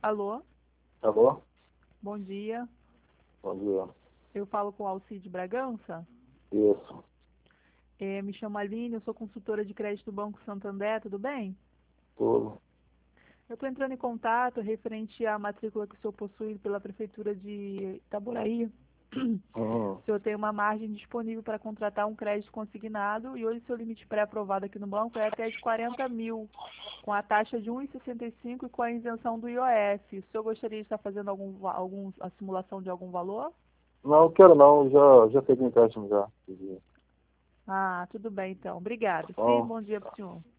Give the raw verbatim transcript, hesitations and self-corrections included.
Alô, Alô? bom dia. Bom dia. Eu falo com Alcide Bragança. Isso. É, me chamo Aline, eu sou consultora de crédito do Banco Santander, tudo bem? Tudo. Eu estou entrando em contato referente à matrícula que o senhor possui pela Prefeitura de Itaboraí. Uhum. O senhor tem uma margem disponível para contratar um crédito consignado e hoje seu limite pré-aprovado aqui no banco é até de quarenta mil, com a taxa de um vírgula sessenta e cinco e com a isenção do I O F. O senhor gostaria de estar fazendo algum, va- algum, a simulação de algum valor? Não, quero não. Já, já peguei empréstimo já. Tá Ah, tudo bem então. Obrigada. Sim, bom? bom dia para o senhor.